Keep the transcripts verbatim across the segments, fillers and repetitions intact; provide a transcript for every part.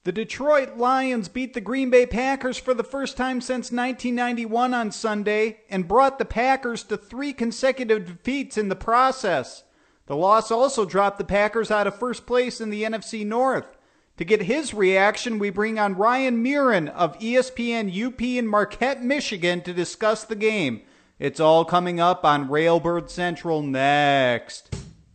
The Detroit Lions beat the Green Bay Packers for the first time since nineteen ninety-one on Sunday and brought the Packers to three consecutive defeats in the process. The loss also dropped the Packers out of first place in the N F C North. To get his reaction, we bring on Ryan Murin of E S P N U P in Marquette, Michigan to discuss the game. It's all coming up on Railbird Central next.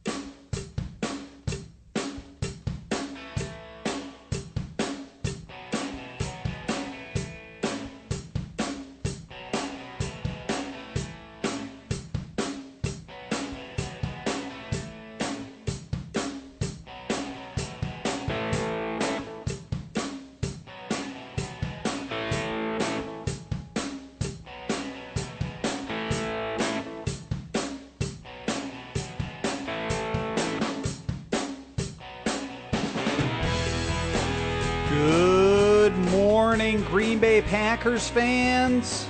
Good morning, Green Bay Packers fans.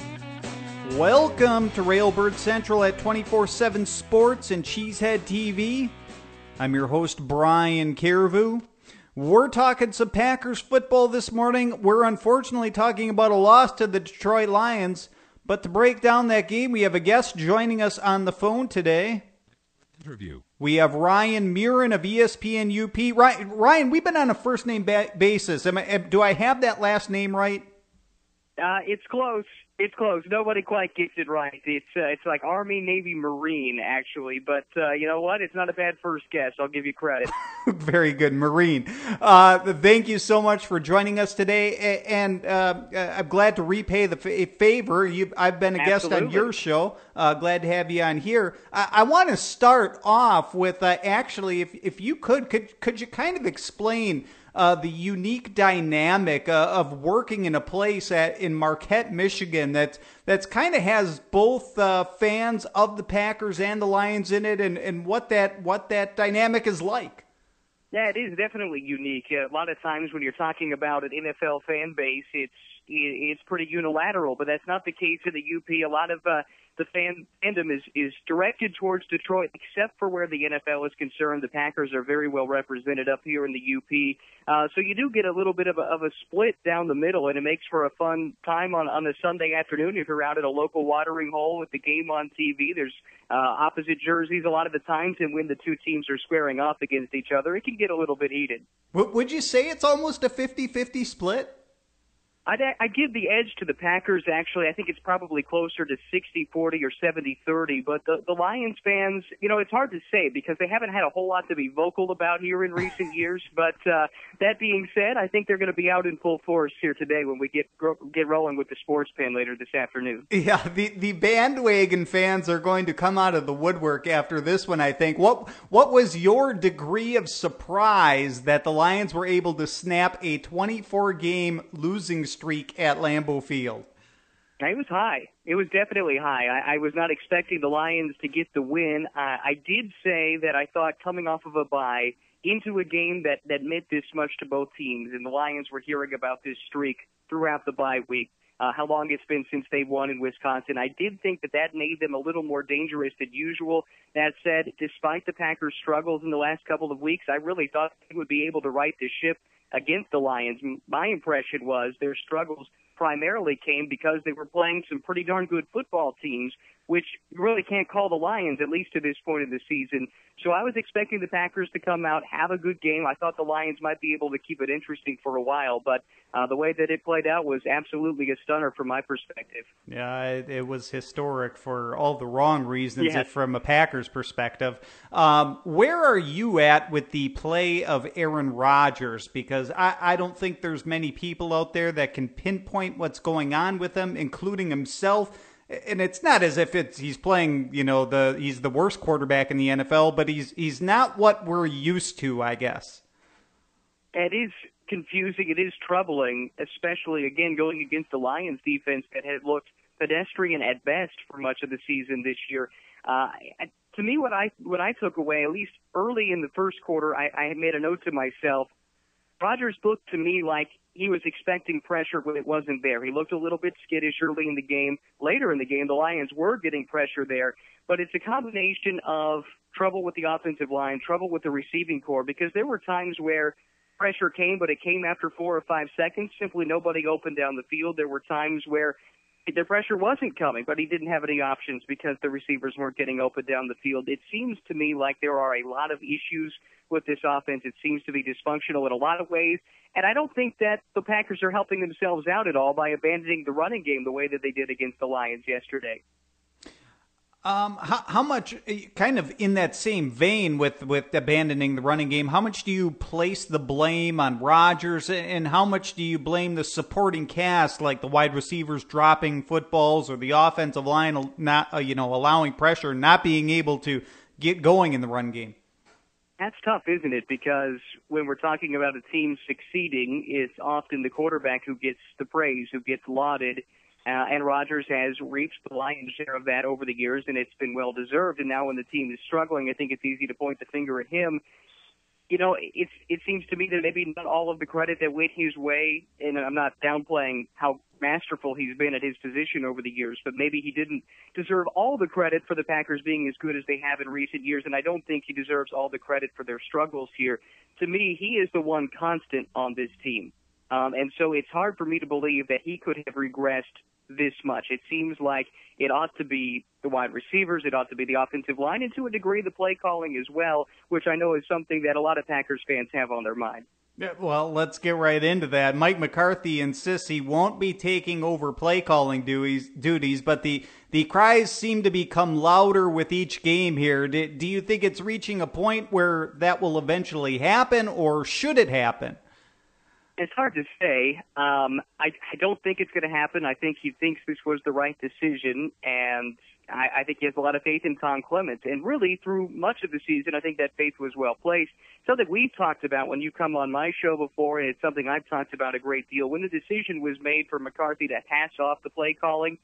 Welcome to Railbird Central at twenty-four seven Sports and Cheesehead T V. I'm your host, Brian Carvu. We're talking some Packers football this morning. We're unfortunately talking about a loss to the Detroit Lions. But to break down that game, we have a guest joining us on the phone today. Interview. We have Ryan Murin of E S P N U P. Ryan, Ryan we've been on a first-name ba- basis. Am I, do I have that last name right? Uh, it's close. It's close. Nobody quite gets it right. It's uh, it's like Army, Navy, Marine, actually. But uh, you know what? It's not a bad first guess. I'll give you credit. Very good, Marine. Uh, thank you so much for joining us today. And uh, I'm glad to repay the f- favor. You've, I've been a guest Absolutely. on your show. Uh, glad to have you on here. I, I want to start off with uh, actually, if if you could, could could you kind of explain Uh, the unique dynamic uh, of working in a place at in Marquette, Michigan, that that's kind of has both uh, fans of the Packers and the Lions in it, and, and what that what that dynamic is like. Yeah, it is definitely unique. Uh, a lot of times when you're talking about an N F L fan base, it's it's pretty unilateral, but that's not the case in the U P. A lot of uh, the fan fandom is, is directed towards Detroit, except for where the N F L is concerned. The Packers are very well represented up here in the U P. Uh, so you do get a little bit of a, of a split down the middle, and it makes for a fun time on, on a Sunday afternoon. If you're out at a local watering hole with the game on T V, there's uh, opposite jerseys a lot of the times, and when the two teams are squaring off against each other, it can get a little bit heated. Would you say it's almost a fifty-fifty split? I'd, I'd give the edge to the Packers, actually. I think it's probably closer to sixty forty or seventy thirty. But the, the Lions fans, you know, it's hard to say because they haven't had a whole lot to be vocal about here in recent years. But uh, that being said, I think they're going to be out in full force here today when we get get rolling with the sports pen later this afternoon. Yeah, the, the bandwagon fans are going to come out of the woodwork after this one, I think. What, what was your degree of surprise that the Lions were able to snap a twenty-four game losing streak streak at Lambeau Field? It was high. It was definitely high. I, I was not expecting the Lions to get the win. Uh, I did say that I thought coming off of a bye into a game that, that meant this much to both teams, and the Lions were hearing about this streak throughout the bye week, uh, how long it's been since they won in Wisconsin. I did think that that made them a little more dangerous than usual. That said, despite the Packers' struggles in the last couple of weeks, I really thought they would be able to right the ship against the Lions. My impression was their struggles primarily came because they were playing some pretty darn good football teams, which you really can't call the Lions, at least to this point in the season. So I was expecting the Packers to come out, have a good game. I thought the Lions might be able to keep it interesting for a while, but uh, the way that it played out was absolutely a stunner from my perspective. Yeah, it, it was historic for all the wrong reasons Yeah. from a Packers perspective. Um, where are you at with the play of Aaron Rodgers? Because I, I don't think there's many people out there that can pinpoint what's going on with him, including himself. And it's not as if it's he's playing, you know, the he's the worst quarterback in the N F L, but he's he's not what we're used to, I guess. It is confusing. It is troubling, especially, again, going against the Lions defense that had looked pedestrian at best for much of the season this year. Uh, to me, what I what I took away, at least early in the first quarter, I, I had made a note to myself. Rodgers looked to me like he was expecting pressure when it wasn't there. He looked a little bit skittish early in the game. Later in the game, the Lions were getting pressure there. But it's a combination of trouble with the offensive line, trouble with the receiving core, because there were times where pressure came, but it came after four or five seconds. Simply nobody opened down the field. There were times where the pressure wasn't coming, but he didn't have any options because the receivers weren't getting open down the field. It seems to me like there are a lot of issues with this offense. It seems to be dysfunctional in a lot of ways, and I don't think that the Packers are helping themselves out at all by abandoning the running game the way that they did against the Lions yesterday. Um, how, how much, kind of in that same vein with, with abandoning the running game, how much do you place the blame on Rodgers, and how much do you blame the supporting cast, like the wide receivers dropping footballs or the offensive line not, uh, you know, allowing pressure, not being able to get going in the run game? That's tough, isn't it? Because when we're talking about a team succeeding, it's often the quarterback who gets the praise, who gets lauded. Uh, and Rodgers has reached the lion's share of that over the years, and it's been well-deserved. And now when the team is struggling, I think it's easy to point the finger at him. You know, it's, it seems to me that maybe not all of the credit that went his way, and I'm not downplaying how masterful he's been at his position over the years, but maybe he didn't deserve all the credit for the Packers being as good as they have in recent years, and I don't think he deserves all the credit for their struggles here. To me, he is the one constant on this team. Um, and so it's hard for me to believe that he could have regressed this much. It seems like it ought to be the wide receivers, it ought to be the offensive line, and to a degree the play calling as well, which I know is something that a lot of Packers fans have on their mind. Yeah, well, let's get right into that. Mike McCarthy insists he won't be taking over play calling duties, duties but the, the cries seem to become louder with each game here. Do, do you think it's reaching a point where that will eventually happen, or should it happen? It's hard to say. Um, I, I don't think it's going to happen. I think he thinks this was the right decision, and I, I think he has a lot of faith in Tom Clements. And really, through much of the season, I think that faith was well placed. Something we've talked about when you come on my show before, and it's something I've talked about a great deal. When the decision was made for McCarthy to pass off the play calling,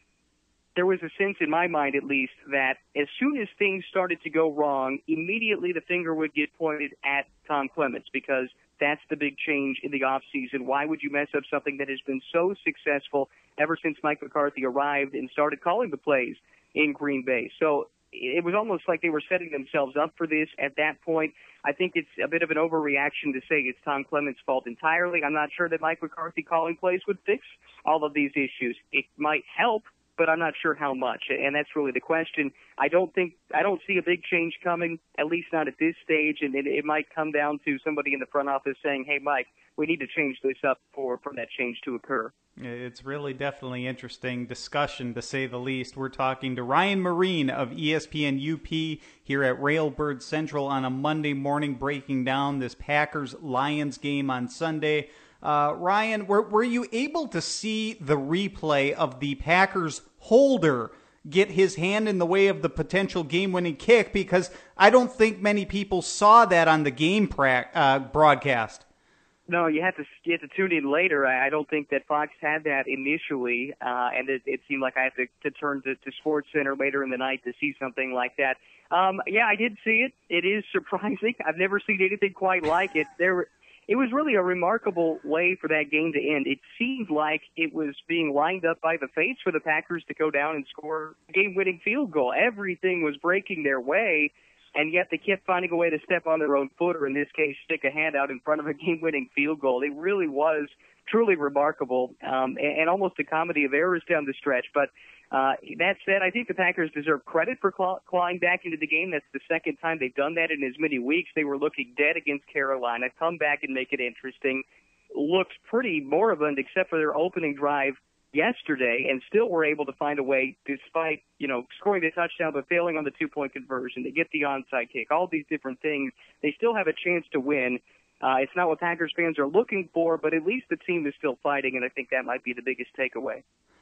there was a sense in my mind, at least, that as soon as things started to go wrong, immediately the finger would get pointed at Tom Clements, because that's the big change in the offseason. Why would you mess up something that has been so successful ever since Mike McCarthy arrived and started calling the plays in Green Bay? So it was almost like they were setting themselves up for this at that point. I think it's a bit of an overreaction to say it's Tom Clements' fault entirely. I'm not sure that Mike McCarthy calling plays would fix all of these issues. It might help, but I'm not sure how much, and that's really the question. I don't think I don't see a big change coming, at least not at this stage, and it, it might come down to somebody in the front office saying, "Hey, Mike, we need to change this up for, for that change to occur." It's really definitely interesting discussion, to say the least. We're talking to Ryan Marine of E S P N U P here at Railbird Central on a Monday morning, breaking down this Packers-Lions game on Sunday. Uh, Ryan, were, were you able to see the replay of the Packers holder get his hand in the way of the potential game-winning kick? Because I don't think many people saw that on the game pra- uh, broadcast. No, you have to you have to tune in later. I don't think that Fox had that initially, uh, and it, it seemed like I have to, to turn to, to Sports Center later in the night to see something like that. Um, yeah, I did see it. It is surprising. I've never seen anything quite like it. There. It was really a remarkable way for that game to end. It seemed like it was being lined up by the fates for the Packers to go down and score a game-winning field goal. Everything was breaking their way, and yet they kept finding a way to step on their own foot, or in this case, stick a hand out in front of a game-winning field goal. It really was truly remarkable, um, and, and almost a comedy of errors down the stretch. But uh, that said, I think the Packers deserve credit for claw- clawing back into the game. That's the second time they've done that in as many weeks. They were looking dead against Carolina, come back and make it interesting. Looked pretty moribund except for their opening drive yesterday, and still were able to find a way, despite, you know, scoring the touchdown but failing on the two-point conversion, to get the onside kick, all these different things. They still have a chance to win. Uh, it's not what Packers fans are looking for, but at least the team is still fighting, and I think that might be the biggest takeaway.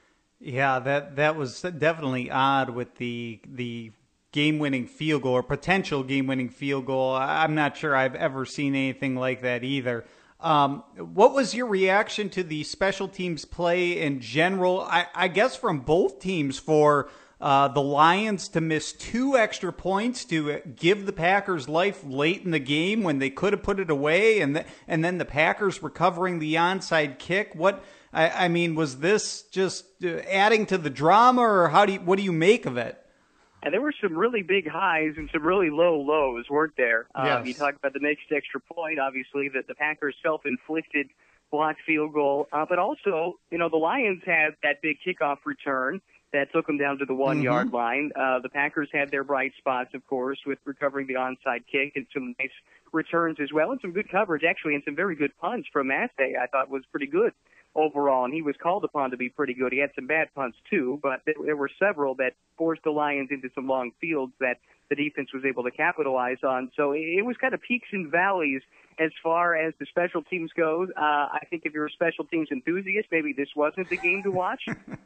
Yeah, that that was definitely odd with the the game-winning field goal, or potential game-winning field goal. I'm not sure I've ever seen anything like that either. Um, what was your reaction to the special teams play in general? I, I guess from both teams, for uh, the Lions to miss two extra points to give the Packers life late in the game when they could have put it away, and th- and then the Packers recovering the onside kick. What I, I mean, was this just adding to the drama, or how do you, what do you make of it? And there were some really big highs and some really low lows, weren't there? Um, Yes. You talk about the mixed extra point, obviously, that the Packers self-inflicted blocked field goal. Uh, but also, you know, the Lions had that big kickoff return that took them down to the one-yard Mm-hmm. line. Uh, the Packers had their bright spots, of course, with recovering the onside kick and some nice returns as well, and some good coverage, actually, and some very good punts from Mastey, I thought was pretty good overall, and he was called upon to be pretty good. He had some bad punts, too, but there, there were several that forced the Lions into some long fields that the defense was able to capitalize on. So it was kind of peaks and valleys as far as the special teams goes. Uh, I think if you're a special teams enthusiast, maybe this wasn't the game to watch.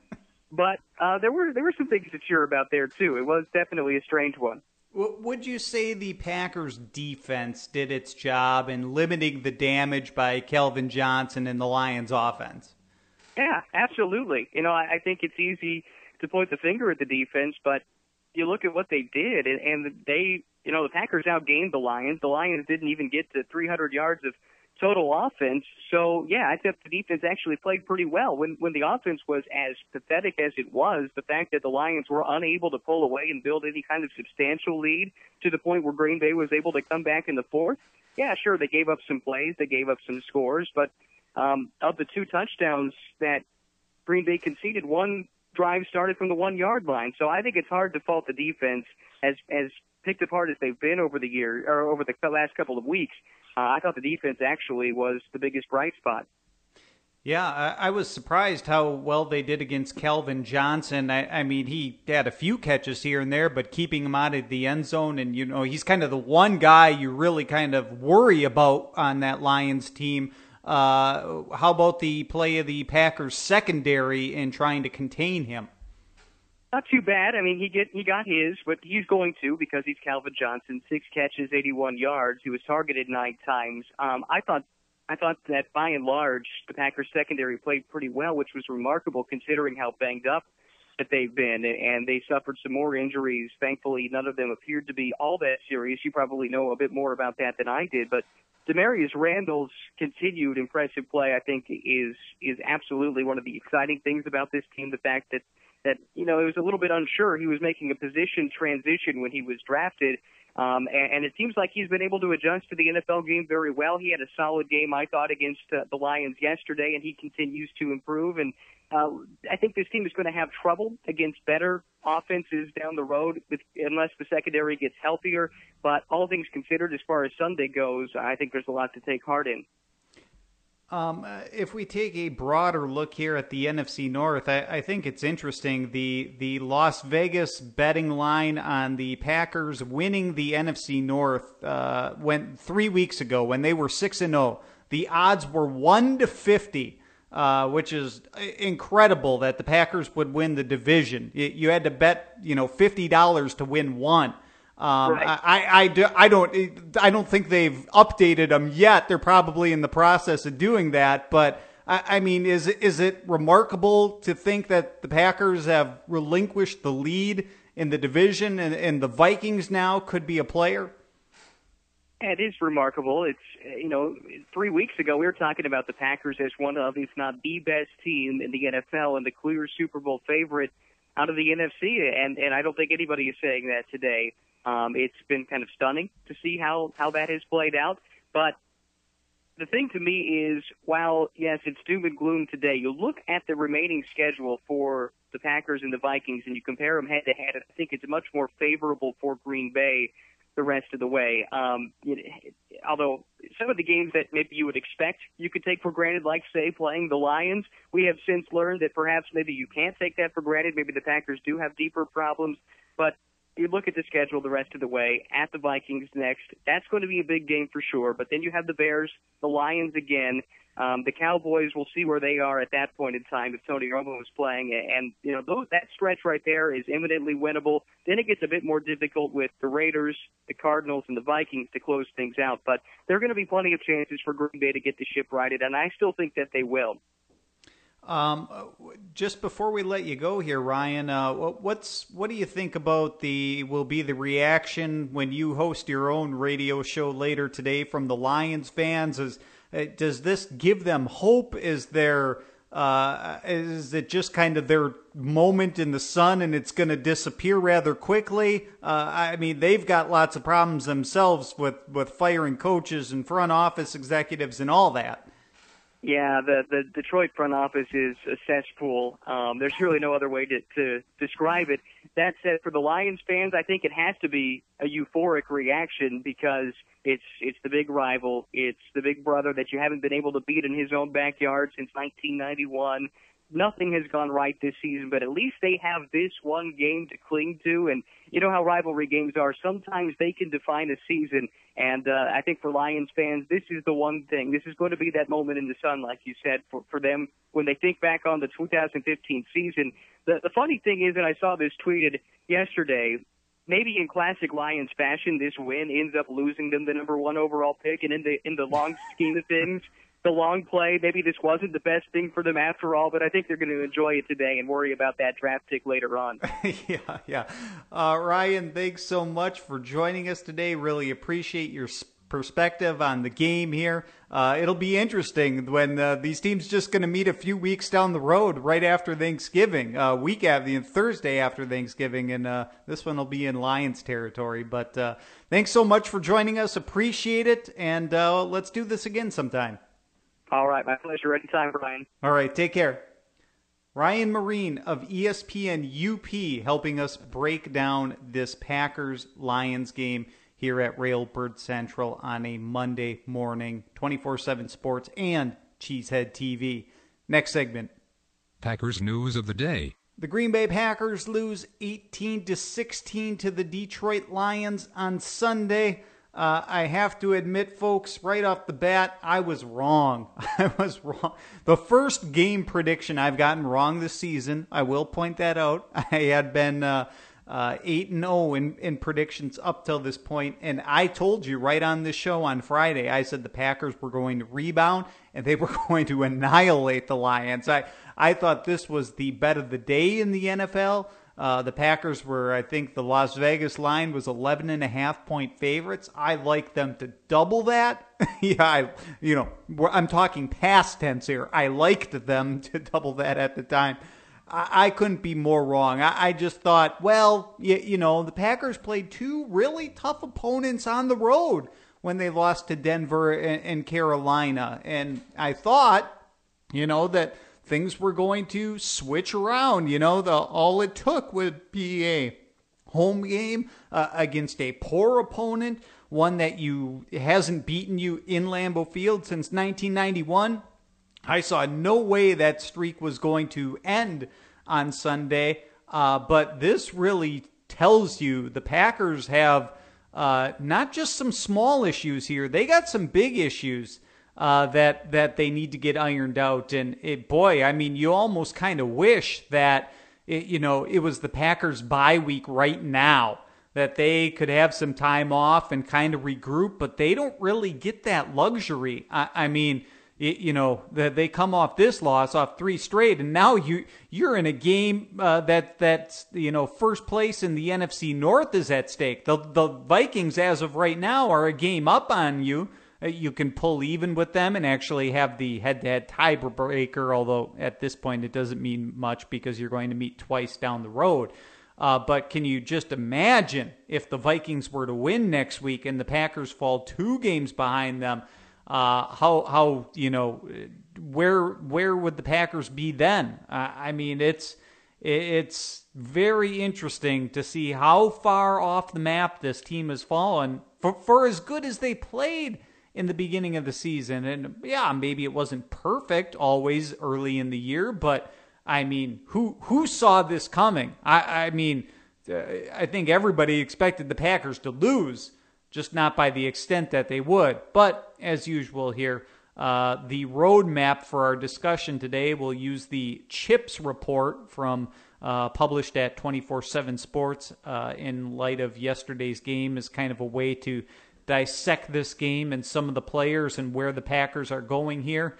But uh, there were there were some things to cheer about there, too. It was definitely a strange one. Would you say the Packers defense did its job in limiting the damage by Kelvin Johnson and the Lions offense? Yeah, absolutely. You know, I, I think it's easy to point the finger at the defense, but you look at what they did, and, and they, you know, the Packers outgained the Lions. The Lions didn't even get to three hundred yards of total offense. So, yeah, I think the defense actually played pretty well. When when the offense was as pathetic as it was, the fact that the Lions were unable to pull away and build any kind of substantial lead to the point where Green Bay was able to come back in the fourth, yeah, sure, they gave up some plays, they gave up some scores, but um, of the two touchdowns that Green Bay conceded, one drive started from the one-yard line. So I think it's hard to fault the defense as as picked apart as they've been over the year or over the last couple of weeks. Uh, I thought the defense actually was the biggest bright spot. Yeah, I, I was surprised how well they did against Kelvin Johnson. I, I mean, he had a few catches here and there, but keeping him out of the end zone, and, you know, he's kind of the one guy you really kind of worry about on that Lions team. Uh, how about the play of the Packers secondary in trying to contain him? Not too bad. I mean, he get he got his, but he's going to because he's Calvin Johnson. Six catches, eighty-one yards. He was targeted nine times. Um, I thought I thought that by and large the Packers secondary played pretty well, which was remarkable considering how banged up that they've been, and they suffered some more injuries. Thankfully, none of them appeared to be all that serious. You probably know a bit more about that than I did, but Demarius Randall's continued impressive play, I think, is is absolutely one of the exciting things about this team. The fact that that you know it was a little bit unsure. He was making a position transition when he was drafted, um, and, and it seems like he's been able to adjust to the N F L game very well. He had a solid game, I thought, against uh, the Lions yesterday, and he continues to improve. And uh, I think this team is going to have trouble against better offenses down the road with, unless the secondary gets healthier. But all things considered, as far as Sunday goes, I think there's a lot to take heart in. Um, uh, if we take a broader look here at the N F C North, I, I think it's interesting. The the Las Vegas betting line on the Packers winning the N F C North uh, went three weeks ago when they were six and zero. The odds were one to fifty, uh, which is incredible that the Packers would win the division. You, you had to bet, you know, fifty dollars to win one. Um, right. I, I, I, do, I don't I don't think they've updated them yet. They're probably in the process of doing that. But I, I mean, is is it remarkable to think that the Packers have relinquished the lead in the division, and, and the Vikings now could be a player? It is remarkable. It's, you know, three weeks ago we were talking about the Packers as one of, if not the best team in the N F L and the clear Super Bowl favorite out of the N F C, and and I don't think anybody is saying that today. Um, it's been kind of stunning to see how, how that has played out. But the thing to me is, while, yes, it's doom and gloom today, you look at the remaining schedule for the Packers and the Vikings, and you compare them head-to-head, and I think it's much more favorable for Green Bay the rest of the way. Um, it, although some of the games that maybe you would expect you could take for granted, like, say, playing the Lions, we have since learned that perhaps maybe you can't take that for granted. Maybe the Packers do have deeper problems. But you look at the schedule the rest of the way, at the Vikings next. That's going to be a big game for sure. But then you have the Bears, the Lions again. Um, the Cowboys, we'll see where they are at that point in time if Tony Romo is playing. And, you know, those, that stretch right there is eminently winnable. Then it gets a bit more difficult with the Raiders, the Cardinals, and the Vikings to close things out. But there are going to be plenty of chances for Green Bay to get the ship righted, and I still think that they will. Um, just before we let you go here, Ryan, uh, what's what do you think about the will be the reaction when you host your own radio show later today from the Lions fans? Is uh, does this give them hope? Is there Uh, is it just kind of their moment in the sun and it's going to disappear rather quickly? Uh, I mean, they've got lots of problems themselves with, with firing coaches and front office executives and all that. Yeah, the, the Detroit front office is a cesspool. Um, there's really no other way to, to describe it. That said, for the Lions fans, I think it has to be a euphoric reaction because it's it's the big rival. It's the big brother that you haven't been able to beat in his own backyard since nineteen ninety-one. Nothing has gone right this season, but at least they have this one game to cling to. And you know how rivalry games are. Sometimes they can define a season. And uh, I think for Lions fans, this is the one thing. This is going to be that moment in the sun, like you said, for, for them when they think back on the two thousand fifteen season. The, the funny thing is, and I saw this tweeted yesterday, maybe in classic Lions fashion, this win ends up losing them the number one overall pick. And in the in the long scheme of things, the long play, maybe this wasn't the best thing for them after all, but I think they're going to enjoy it today and worry about that draft pick later on. yeah, yeah. Uh, Ryan, thanks so much for joining us today. Really appreciate your perspective on the game here. Uh, it'll be interesting when uh, these teams just going to meet a few weeks down the road right after Thanksgiving, uh, week after, Thursday after Thanksgiving, and uh, this one will be in Lions territory. But uh, thanks so much for joining us. Appreciate it, and uh, let's do this again sometime. All right, my pleasure. Anytime, Brian. All right, take care. Ryan Marine of E S P N U P helping us break down this Packers-Lions game here at Railbird Central on a Monday morning, twenty-four seven Sports and Cheesehead T V. Next segment. Packers news of the day. The Green Bay Packers lose eighteen to sixteen to the Detroit Lions on Sunday. Uh, I have to admit, folks, right off the bat, I was wrong. I was wrong. The first game prediction I've gotten wrong this season, I will point that out. I had been uh, uh, eight and oh in, in predictions up till this point, and I told you right on this show on Friday, I said the Packers were going to rebound, and they were going to annihilate the Lions. I, I thought this was the bet of the day in the N F L. Uh, the Packers were, I think the Las Vegas line was eleven and a half point favorites. I like them to double that. yeah, I, you know, I'm talking past tense here. I liked them to double that at the time. I, I couldn't be more wrong. I, I just thought, well, you, you know, the Packers played two really tough opponents on the road when they lost to Denver and, and Carolina. And I thought, you know, that things were going to switch around. You know, the all it took would be a home game uh, against a poor opponent, one that you hasn't beaten you in Lambeau Field since nineteen ninety-one. I saw no way that streak was going to end on Sunday, uh, but this really tells you the Packers have uh, not just some small issues here, they got some big issues Uh, that that they need to get ironed out. And it, boy, I mean, you almost kind of wish that, it, you know, it was the Packers' bye week right now, that they could have some time off and kind of regroup, but they don't really get that luxury. I, I mean, it, you know, that they come off this loss, off three straight, and now you, you're in a game uh, that, that's, you know, first place in the N F C North is at stake. The, the Vikings, as of right now, are a game up on you. You can pull even with them and actually have the head-to-head tiebreaker, although at this point it doesn't mean much because you're going to meet twice down the road. Uh, but can you just imagine if the Vikings were to win next week and the Packers fall two games behind them? Uh, how how you know where where would the Packers be then? Uh, I mean, it's it's very interesting to see how far off the map this team has fallen for for as good as they played in the beginning of the season. And yeah, maybe it wasn't perfect always early in the year, but I mean, who who saw this coming? I, I mean, I think everybody expected the Packers to lose, just not by the extent that they would. But as usual here, uh, the roadmap for our discussion today will use the CHIPS report from uh, published at twenty-four seven Sports uh, in light of yesterday's game as kind of a way to dissect this game and some of the players and where the Packers are going here.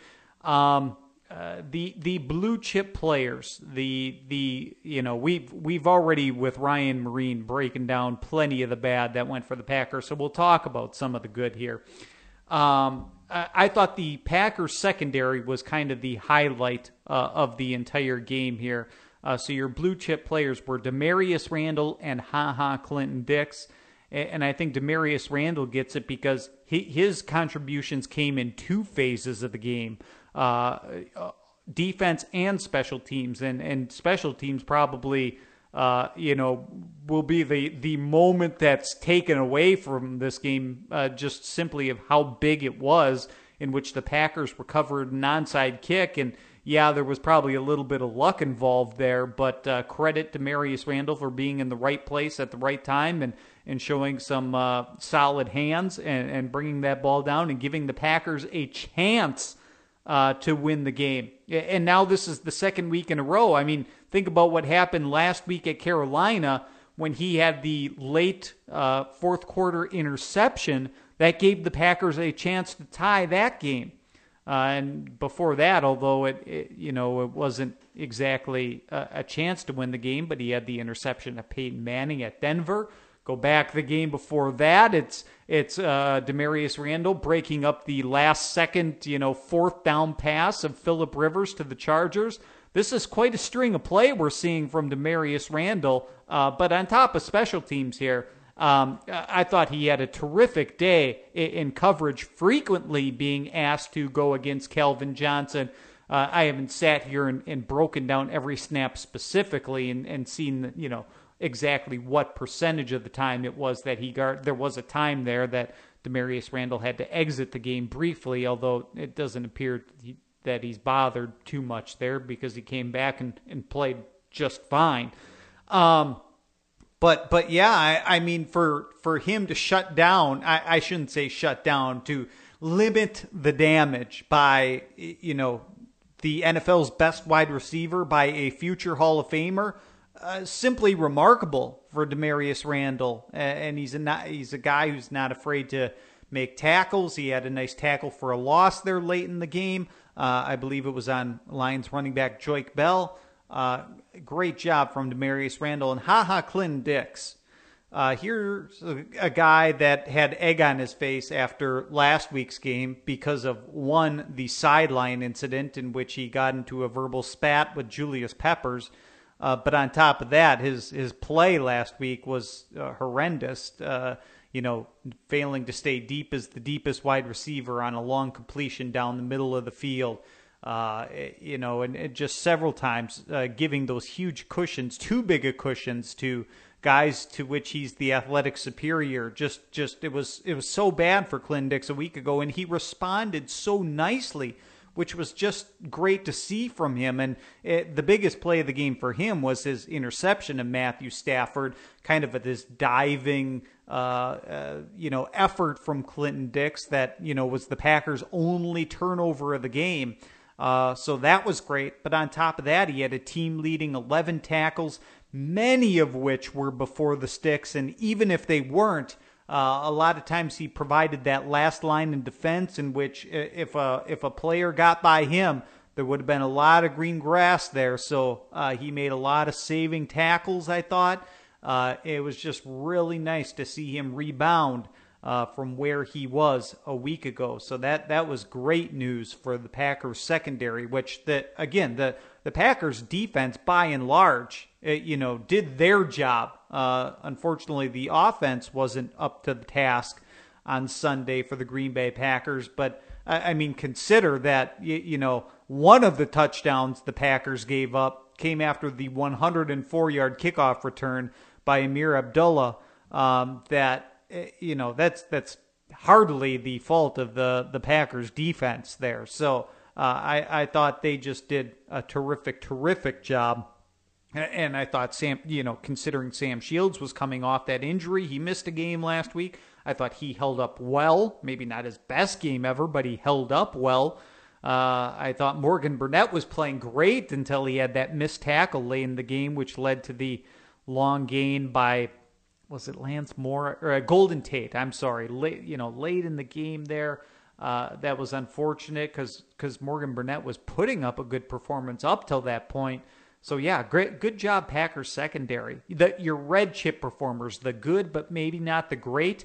Um, uh, the the blue chip players, the the you know we've we've already with Ryan Marine breaking down plenty of the bad that went for the Packers, so we'll talk about some of the good here. Um, I thought the Packers secondary was kind of the highlight uh, of the entire game here. Uh, so your blue chip players were Demarius Randall and Ha Ha Clinton Dix. And I think Demarius Randall gets it because he, his contributions came in two phases of the game, uh, defense and special teams. And, and special teams probably, uh, you know, will be the, the moment that's taken away from this game, uh, just simply of how big it was, in which the Packers recovered an onside kick. And yeah, there was probably a little bit of luck involved there, but uh, credit to Demarius Randall for being in the right place at the right time and, and showing some uh, solid hands and, and bringing that ball down and giving the Packers a chance uh, to win the game. And now this is the second week in a row. I mean, think about what happened last week at Carolina when he had the late uh, fourth quarter interception that gave the Packers a chance to tie that game. Uh, and before that, although it, it, you know, it wasn't exactly a, a chance to win the game, but he had the interception of Peyton Manning at Denver. Go back the game before that, it's it's uh, Demarius Randall breaking up the last second, you know, fourth down pass of Phillip Rivers to the Chargers. This is quite a string of play we're seeing from Demarius Randall. Uh, but on top of special teams here, Um, I thought he had a terrific day in coverage, frequently being asked to go against Calvin Johnson. Uh, I haven't sat here and, and broken down every snap specifically and, and seen, you know, exactly what percentage of the time it was that he guard. There was a time there that Demarius Randall had to exit the game briefly, although it doesn't appear that he's bothered too much there because he came back and, and played just fine. Um, But but yeah, I, I mean, for for him to shut down, I, I shouldn't say shut down, to limit the damage by, you know, the N F L's best wide receiver by a future Hall of Famer, uh, simply remarkable for Demarius Randall. And he's a not, he's a guy who's not afraid to make tackles. He had a nice tackle for a loss there late in the game. Uh, I believe it was on Lions running back Joique Bell. Uh, great job from Demarius Randall. And Ha Ha Clinton Dix. Uh, here's a, a guy that had egg on his face after last week's game because of, one, the sideline incident in which he got into a verbal spat with Julius Peppers. Uh, but on top of that, his, his play last week was uh, horrendous. Uh, you know, failing to stay deep as the deepest wide receiver on a long completion down the middle of the field. Uh, you know, and, and just several times uh, giving those huge cushions, too big of cushions to guys to which he's the athletic superior. Just, just it was it was so bad for Clinton Dix a week ago, and he responded so nicely, which was just great to see from him. And it, the biggest play of the game for him was his interception of Matthew Stafford, kind of a, this diving, uh, uh, you know, effort from Clinton Dix that, you know, was the Packers' only turnover of the game. Uh, so that was great. But on top of that, he had a team-leading eleven tackles, many of which were before the sticks. And even if they weren't, uh, a lot of times he provided that last line in defense in which if a, if a player got by him, there would have been a lot of green grass there. So uh, he made a lot of saving tackles, I thought. Uh, it was just really nice to see him rebound Uh, from where he was a week ago. So that that was great news for the Packers secondary, which, the, again, the, the Packers defense, by and large, it, you know, did their job. Uh, unfortunately, the offense wasn't up to the task on Sunday for the Green Bay Packers. But, I, I mean, consider that, you, you know, one of the touchdowns the Packers gave up came after the one hundred four yard kickoff return by Amir Abdullah um, that, you know, that's that's hardly the fault of the, the Packers defense there. So uh, I, I thought they just did a terrific, terrific job. And I thought Sam, you know, considering Sam Shields was coming off that injury, he missed a game last week. I thought he held up well, maybe not his best game ever, but he held up well. Uh, I thought Morgan Burnett was playing great until he had that missed tackle late in the game, which led to the long gain by, was it Lance Moore or uh, Golden Tate? I'm sorry, late, you know, late in the game there. Uh, that was unfortunate because because Morgan Burnett was putting up a good performance up till that point. So yeah, great, good job, Packers secondary. The, your red chip performers, the good but maybe not the great.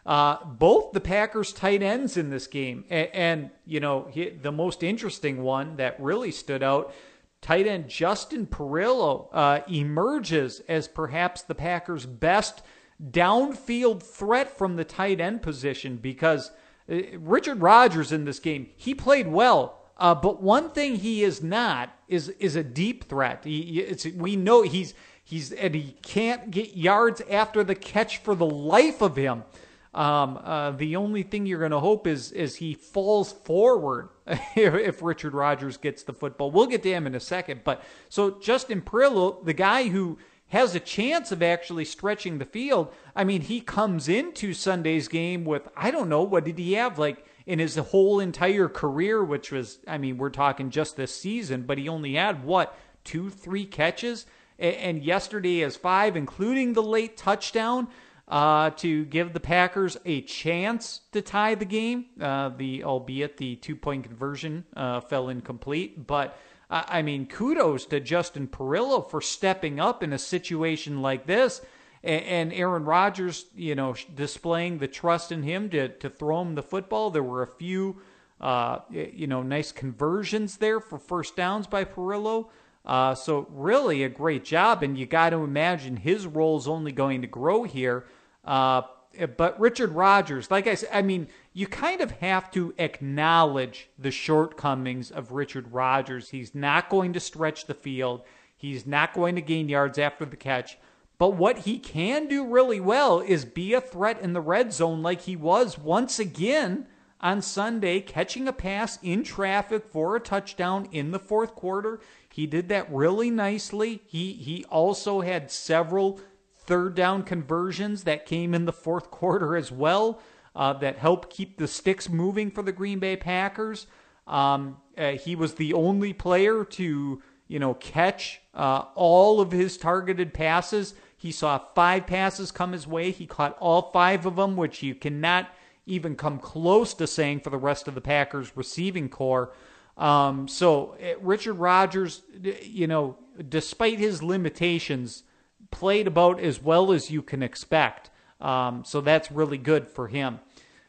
Uh, both the Packers tight ends in this game. And, and you know, he, the most interesting one that really stood out, tight end Justin Perillo uh, emerges as perhaps the Packers' best downfield threat from the tight end position, because uh, Richard Rodgers in this game, he played well. Uh, but one thing he is not is is a deep threat. He, it's, we know he's he's and he can't get yards after the catch for the life of him. Um, uh, the only thing you're going to hope is is he falls forward if Richard Rodgers gets the football. We'll get to him in a second. But so Justin Perillo, the guy who has a chance of actually stretching the field, I mean, he comes into Sunday's game with, I don't know, what did he have like in his whole entire career, which was, I mean, we're talking just this season, but he only had, what, two, three catches? And yesterday has five, including the late touchdown. Uh, to give the Packers a chance to tie the game. Uh, the albeit the two-point conversion uh, fell incomplete. But, uh, I mean, kudos to Justin Perillo for stepping up in a situation like this. And, and Aaron Rodgers, you know, displaying the trust in him to, to throw him the football. There were a few, uh, you know, nice conversions there for first downs by Perillo. Uh, so really a great job, and you got to imagine his role is only going to grow here. Uh, but Richard Rodgers, like I said, I mean, you kind of have to acknowledge the shortcomings of Richard Rodgers. He's not going to stretch the field. He's not going to gain yards after the catch. But what he can do really well is be a threat in the red zone like he was once again on Sunday, catching a pass in traffic for a touchdown in the fourth quarter. He did that really nicely. He he also had several third down conversions that came in the fourth quarter as well uh, that helped keep the sticks moving for the Green Bay Packers. Um, uh, he was the only player to, you know, catch uh, all of his targeted passes. He saw five passes come his way. He caught all five of them, which you cannot even come close to saying for the rest of the Packers receiving core. Um, so uh, Richard Rodgers, you know, despite his limitations, played about as well as you can expect. Um, so that's really good for him.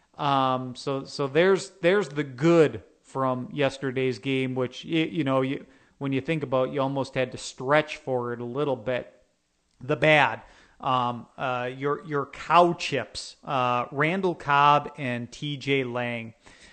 Um, so so there's there's the good from yesterday's game, which, you, you know, you, when you think about it, you almost had to stretch for it a little bit. The bad, um, uh, your your cow chips, uh, Randall Cobb and T J Lang.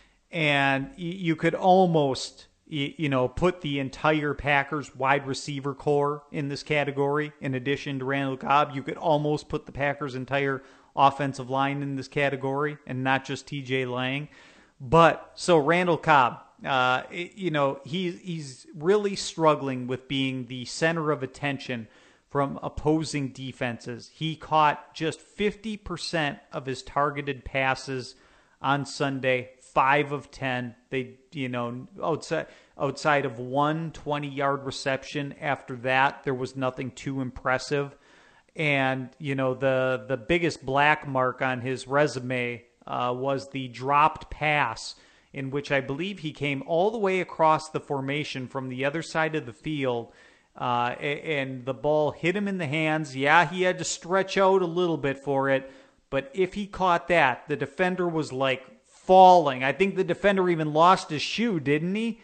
And you, you could almost, you, you know, put the entire Packers wide receiver core in this category. In addition to Randall Cobb, you could almost put the Packers' entire offensive line in this category, and not just T J Lang. But so Randall Cobb, uh, you know, he, he's really struggling with being the center of attention from opposing defenses. He caught just fifty percent of his targeted passes on Sunday, five of ten. They, you know, outside outside of one twenty-yard reception. After that, there was nothing too impressive. And, you know, the, the biggest black mark on his resume uh, was the dropped pass, in which I believe he came all the way across the formation from the other side of the field, uh, and the ball hit him in the hands. Yeah, he had to stretch out a little bit for it, but if he caught that, the defender was like falling. I think the defender even lost his shoe, didn't he?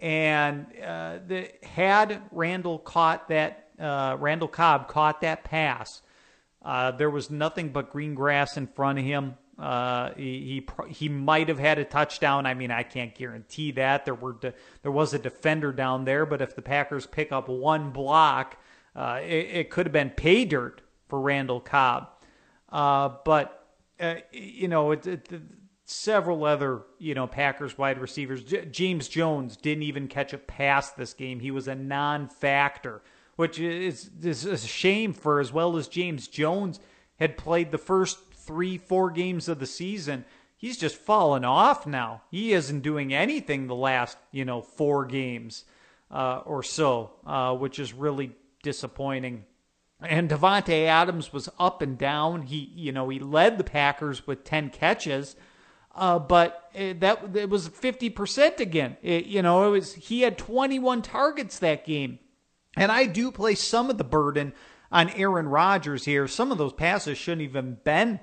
And uh, the, had Randall caught that, uh, Randall Cobb caught that pass, uh, there was nothing but green grass in front of him. Uh, he he, he might have had a touchdown. I mean, I can't guarantee that. There were de- there was a defender down there, but if the Packers pick up one block, uh, it, it could have been pay dirt for Randall Cobb. Uh, but uh, you know, it, it, it, several other, you know, Packers wide receivers. J- James Jones didn't even catch a pass this game. He was a non-factor, which is, is a shame for, as well as James Jones had played the first three, four games of the season. He's just fallen off now. He isn't doing anything the last, you know, four games uh, or so, uh, which is really disappointing. And Davante Adams was up and down. He, you know, he led the Packers with ten catches. Uh, but it, that it was fifty percent again. It, you know, it was he had twenty-one targets that game. And I do place some of the burden on Aaron Rodgers here. Some of those passes shouldn't even been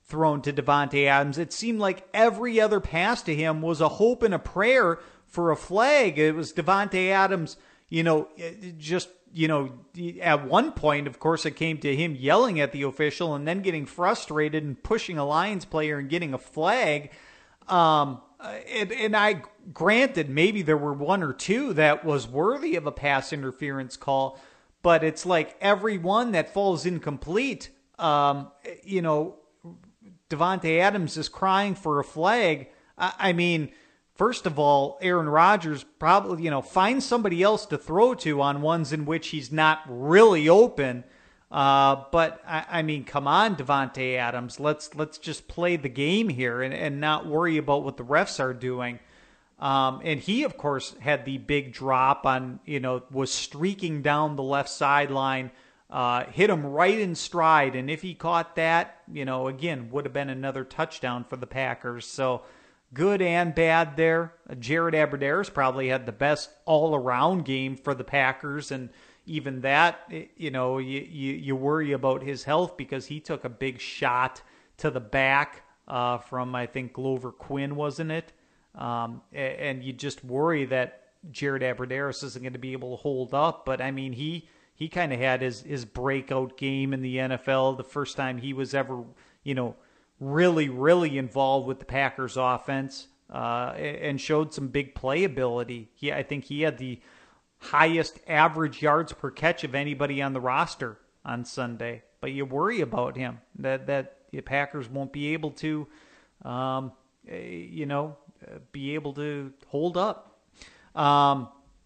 thrown to Davante Adams. It seemed like every other pass to him was a hope and a prayer for a flag. It was Davante Adams, you know, just, you know, at one point, of course, it came to him yelling at the official and then getting frustrated and pushing a Lions player and getting a flag. Um, and, and I, granted, maybe there were one or two that was worthy of a pass interference call, but it's like every one that falls incomplete, um, you know, Davante Adams is crying for a flag. I, I mean, first of all, Aaron Rodgers probably, you know, find somebody else to throw to on ones in which he's not really open. Uh, but I, I mean, come on, Davante Adams, let's let's just play the game here and, and not worry about what the refs are doing. Um, and he, of course, had the big drop on, you know, was streaking down the left sideline. Uh, hit him right in stride, and if he caught that, you know, again, would have been another touchdown for the Packers. So good and bad there. Uh, Jared Aberdeen's probably had the best all-around game for the Packers, and even that, you know, you, you, you worry about his health because he took a big shot to the back uh, from, I think, Glover Quinn, wasn't it? Um, and you just worry that Jared Aberdeen isn't going to be able to hold up, but I mean, he... He kind of had his, his breakout game in the N F L, the first time he was ever, you know, really, really involved with the Packers offense, uh, and showed some big playability. He, I think he had the highest average yards per catch of anybody on the roster on Sunday. But you worry about him, that, that the Packers won't be able to, um, you know, be able to hold up. Um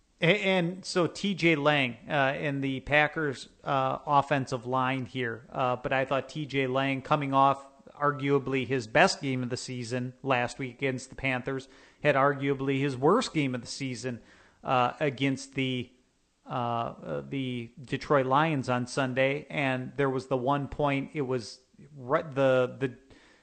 And so T J Lang uh, in the Packers uh, offensive line here. Uh, but I thought T J Lang, coming off arguably his best game of the season last week against the Panthers, had arguably his worst game of the season uh, against the uh, uh, the Detroit Lions on Sunday. And there was the one point, it was right, the the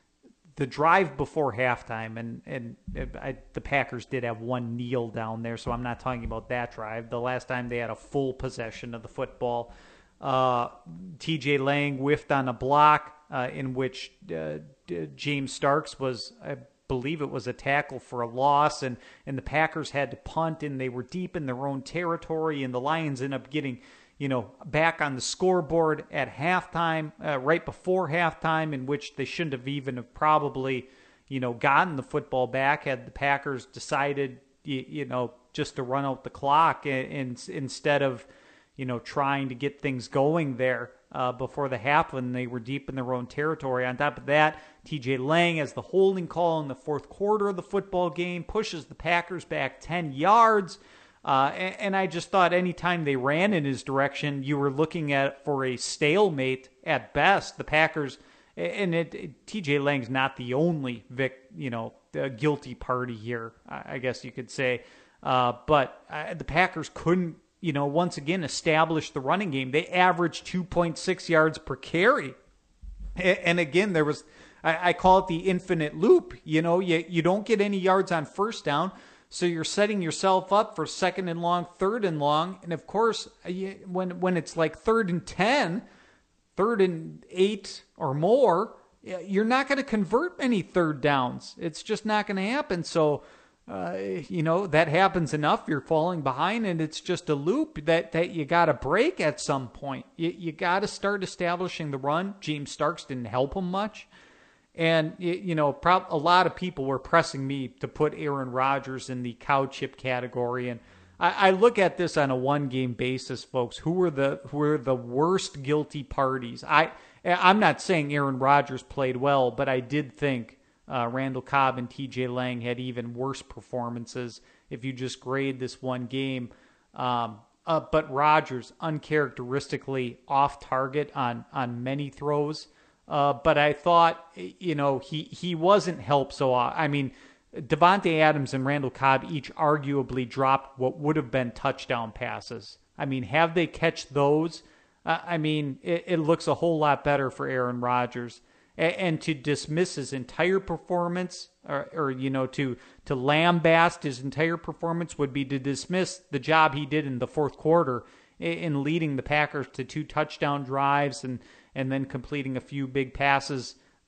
the drive before halftime, and, and I, the Packers did have one kneel down there, so I'm not talking about that drive. The last time they had a full possession of the football, uh, T J Lang whiffed on a block uh, in which uh, James Starks was, I believe it was a tackle for a loss, and, and the Packers had to punt, and they were deep in their own territory, and the Lions ended up getting, you know, back on the scoreboard at halftime, uh, right before halftime, in which they shouldn't have even have probably, you know, gotten the football back had the Packers decided, you, you know, just to run out the clock and, and instead of, you know, trying to get things going there uh, before the half when they were deep in their own territory. On top of that, T J Lang has the holding call in the fourth quarter of the football game, pushes the Packers back ten yards. Uh, and, and I just thought anytime they ran in his direction, you were looking at for a stalemate at best. The Packers, and it, it, T J Lang's not the only vic, you know, uh, guilty party here, I, I guess you could say. Uh, but uh, the Packers couldn't, you know, once again establish the running game. They averaged two point six yards per carry. And, and again, there was, I, I call it the infinite loop. You know, you, you don't get any yards on first down. So you're setting yourself up for second and long, third and long. And of course, when when it's like third and ten, third and eight or more, you're not going to convert any third downs. It's just not going to happen. So, uh, you know, that happens enough. You're falling behind, and it's just a loop that, that you got to break at some point. You, you got to start establishing the run. James Starks didn't help him much. And, you know, prob- a lot of people were pressing me to put Aaron Rodgers in the cow chip category. And I, I look at this on a one-game basis, folks. Who were the who were the worst guilty parties? I, I'm not saying Aaron Rodgers played well, but I did think uh, Randall Cobb and T J Lang had even worse performances if you just grade this one game. Um, uh, but Rodgers, uncharacteristically off-target on, on many throws. Uh, but I thought, you know, he, he wasn't helped. So, uh, I mean, Davante Adams and Randall Cobb each arguably dropped what would have been touchdown passes. I mean, have they catch those? Uh, I mean, it, it looks a whole lot better for Aaron Rodgers. A- and to dismiss his entire performance or, or, you know, to, to lambaste his entire performance would be to dismiss the job he did in the fourth quarter in, in leading the Packers to two touchdown drives and and then completing a few big passes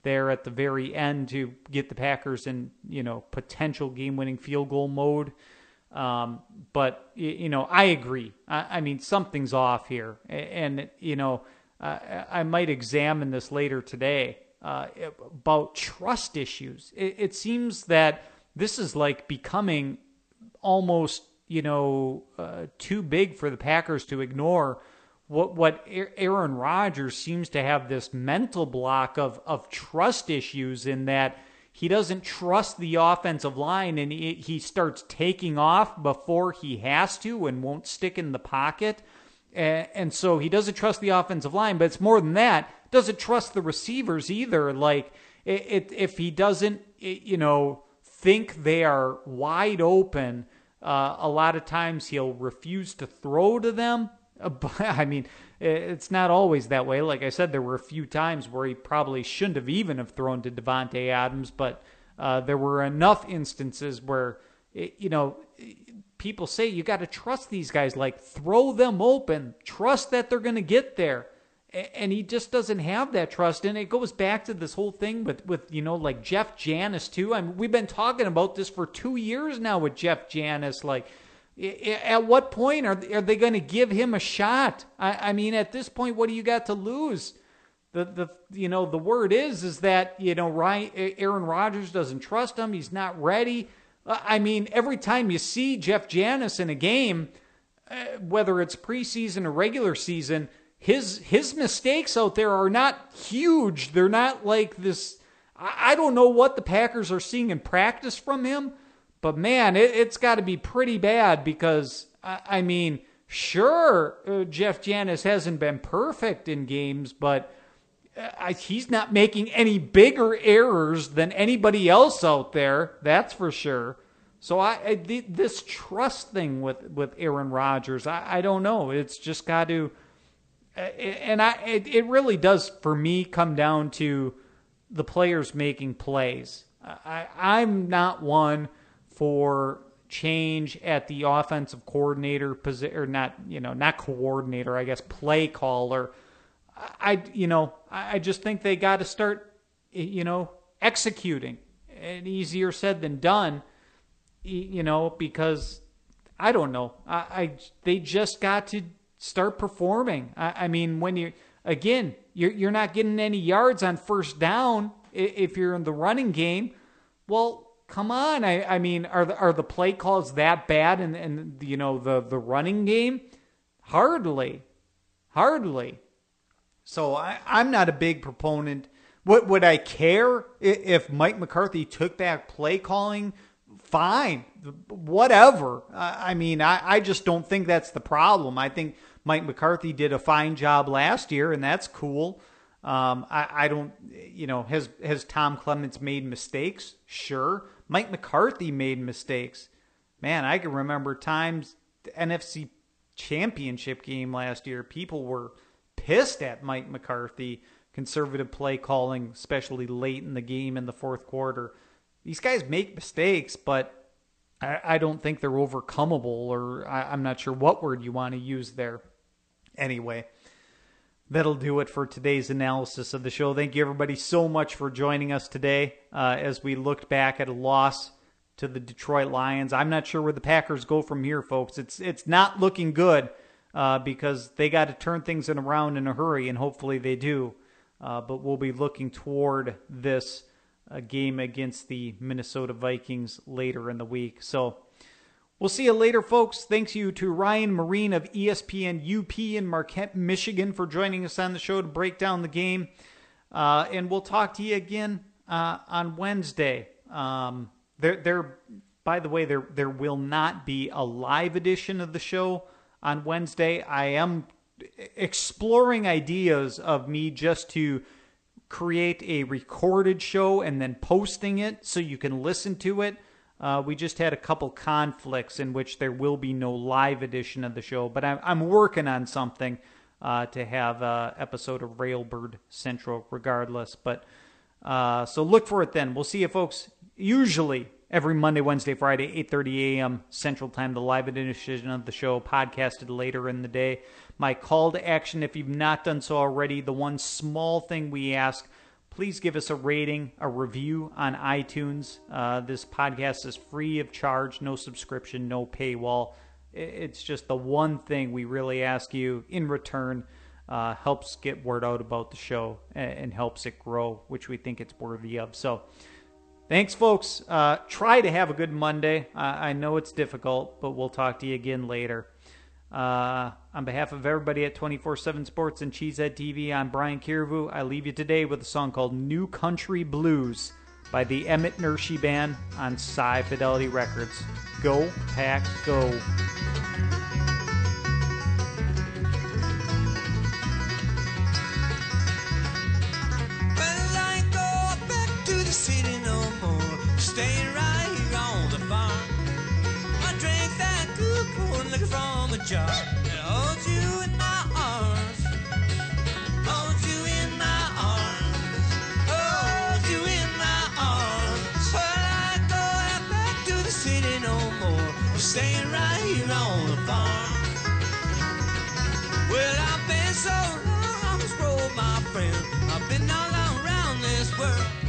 there at the very end to get the Packers in, you know, potential game-winning field goal mode. Um, but, you know, I agree. I, I mean, something's off here. And, you know, uh, I might examine this later today uh, about trust issues. It, it seems that this is like becoming almost, you know, uh, too big for the Packers to ignore. What what Aaron Rodgers seems to have this mental block of of trust issues in that he doesn't trust the offensive line, and he, he starts taking off before he has to and won't stick in the pocket. And, and so he doesn't trust the offensive line, but it's more than that. Doesn't trust the receivers either. Like, it, it, if he doesn't, it, you know, think they are wide open, uh, a lot of times he'll refuse to throw to them. I mean, it's not always that way. Like I said, there were a few times where he probably shouldn't have even have thrown to Davante Adams, but uh, there were enough instances where, you know, people say you got to trust these guys. Like, throw them open. Trust that they're going to get there. And he just doesn't have that trust. And it goes back to this whole thing with, with you know, like Jeff Janis, too. I mean, we've been talking about this for two years now with Jeff Janis. Like, at what point are are they going to give him a shot? I, I mean, at this point, what do you got to lose? The the you know the word is is that you know Ryan, Aaron Rodgers doesn't trust him. He's not ready. I mean, every time you see Jeff Janis in a game, uh, whether it's preseason or regular season, his his mistakes out there are not huge. They're not like this. I, I don't know what the Packers are seeing in practice from him. But, man, it, it's got to be pretty bad because, I, I mean, sure, uh, Jeff Janis hasn't been perfect in games, but uh, he's not making any bigger errors than anybody else out there, that's for sure. So I, I this trust thing with, with Aaron Rodgers, I, I don't know. It's just got to uh, – and I it, it really does, for me, come down to the players making plays. I, I'm not one – for change at the offensive coordinator position, or not, you know, not coordinator, I guess, play caller. I, you know, I just think they got to start, you know, executing. And easier said than done, you know, because I don't know. I, I they just got to start performing. I, I mean, when you again, you're you're not getting any yards on first down if you're in the running game. Well, come on. I, I mean, are the, are the play calls that bad in, in you know, the, the running game? Hardly. Hardly. So I, I'm not a big proponent. What, would I care if Mike McCarthy took back play calling? Fine. Whatever. I mean, I, I just don't think that's the problem. I think Mike McCarthy did a fine job last year, and that's cool. Um, I, I don't, you know, has, has Tom Clements made mistakes? Sure. Mike McCarthy made mistakes. Man, I can remember times, the N F C Championship game last year, people were pissed at Mike McCarthy, conservative play calling, especially late in the game in the fourth quarter. These guys make mistakes, but I, I don't think they're overcomeable, or I, I'm not sure what word you want to use there. Anyway, that'll do it for today's analysis of the show. Thank you, everybody, so much for joining us today uh, as we looked back at a loss to the Detroit Lions. I'm not sure where the Packers go from here, folks. It's it's not looking good uh, because they got to turn things in around in a hurry, and hopefully they do. Uh, but we'll be looking toward this uh, game against the Minnesota Vikings later in the week. So we'll see you later, folks. Thanks you to Ryan Marine of E S P N U P in Marquette, Michigan, for joining us on the show to break down the game. Uh, and we'll talk to you again uh, on Wednesday. Um, there, there. By the way, there there will not be a live edition of the show on Wednesday. I am exploring ideas of me just to create a recorded show and then posting it so you can listen to it. Uh, we just had a couple conflicts in which there will be no live edition of the show, but I'm, I'm working on something uh, to have an episode of Railbird Central regardless. But uh, so look for it then. We'll see you folks usually every Monday, Wednesday, Friday, eight thirty a.m. Central Time, the live edition of the show, podcasted later in the day. My call to action, if you've not done so already, the one small thing we ask, please give us a rating, a review on iTunes. Uh, this podcast is free of charge, no subscription, no paywall. It's just the one thing we really ask you in return. Uh, helps get word out about the show and, and helps it grow, which we think it's worthy of. So thanks, folks. Uh, try to have a good Monday. I, I know it's difficult, but we'll talk to you again later. Uh, on behalf of everybody at twenty-four seven Sports and Cheesehead T V, I'm Brian Kirivu. I leave you today with a song called New Country Blues by the Emmett Nershi Band on Sci Fidelity Records. Go, Pack, go. City no more, staying right here on the farm. I drink that good corn liquor from a jar and hold you in my arms, hold you in my arms, hold you in my arms. Well, I go out back to the city no more, staying right here on the farm. Well, I've been so long, I was broke, my friend. I've been all around this world.